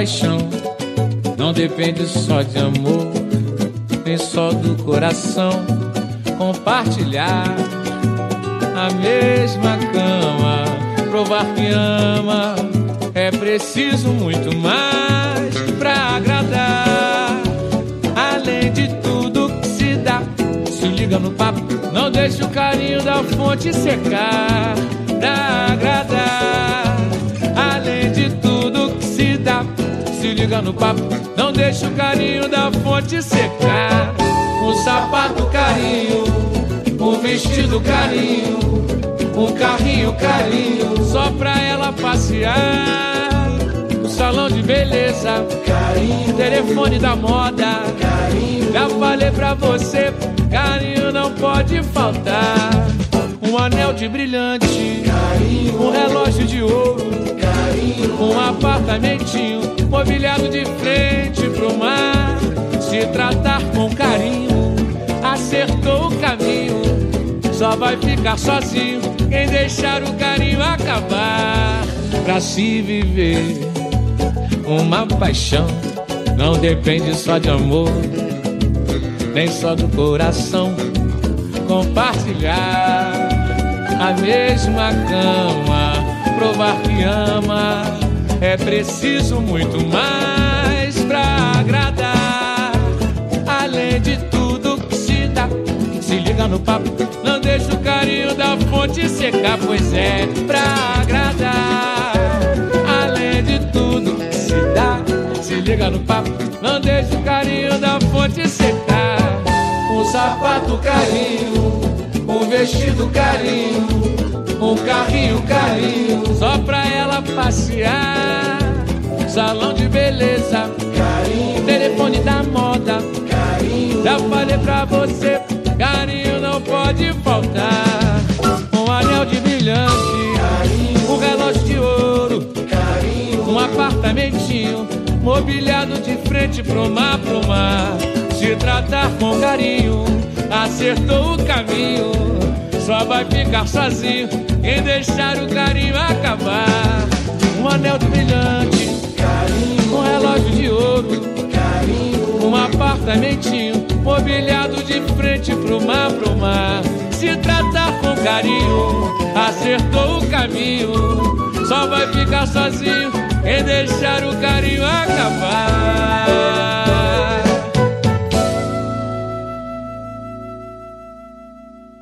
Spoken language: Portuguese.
paixão não depende só de amor, nem só do coração. Compartilhar a mesma cama, provar que ama, é preciso muito mais pra agradar. Além de tudo que se dá, se liga no papo, não deixe o carinho da fonte secar. Pra agradar, além de tudo que se dá, se liga no papo, não deixe o carinho da fonte secar. Um sapato carinho, um vestido carinho, um carrinho carinho, só pra ela passear. Um salão de beleza carinho, telefone da moda carinho, já falei pra você, carinho não pode faltar. Um anel de brilhante carinho, um relógio de ouro carinho, um apartamentinho mobiliado de frente pro mar. Se tratar com carinho, acertou o caminho, só vai ficar sozinho quem deixar o carinho acabar. Pra se viver uma paixão não depende só de amor, nem só do coração. Compartilhar a mesma cama, provar que ama, é preciso muito mais pra agradar. Além de tudo que se dá, se liga no papo, não deixa o carinho da fonte secar. Pois é, pra agradar. Além de tudo que se dá, se liga no papo, não deixa o carinho da fonte secar. Um sapato carinho, um vestido carinho, um carrinho carinho, só pra ela passear. Salão de beleza carinho, telefone da moda carinho, já falei pra você, carinho não pode faltar. Um anel de brilhante carinho, um relógio de ouro carinho, um apartamentinho mobiliado de frente pro mar, pro mar. Se tratar com carinho, acertou o caminho, só vai ficar sozinho quem deixar o carinho acabar. Um anel de brilhante carinho, um relógio de ouro carinho, um apartamentinho mobiliado de frente pro mar, pro mar. Se tratar com carinho, acertou o caminho, só vai ficar sozinho quem deixar o carinho acabar.